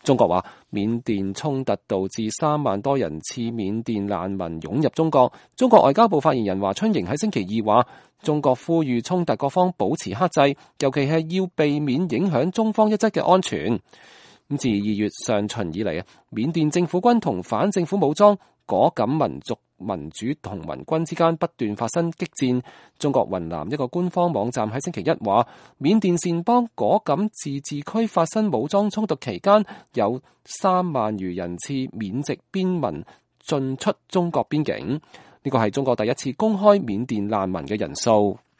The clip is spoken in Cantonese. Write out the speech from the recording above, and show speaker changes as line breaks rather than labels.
中國話，緬甸衝突導致3萬多人次緬甸難民湧入中國。中國外交部發言人華春瑩喺星期二話，中國呼籲衝突各方保持克制，尤其係要避免影響中方一側嘅安全。自2月上旬以嚟，緬甸政府軍同反政府武裝果敢民族民主同盟軍之間不斷發生激戰。中國雲南一個官方網站喺星期一話，緬甸撣邦果敢自治區發生武裝衝突期間，有3萬餘人次緬籍邊民進出中國邊境。呢個係中國第一次公開緬甸難民嘅人數。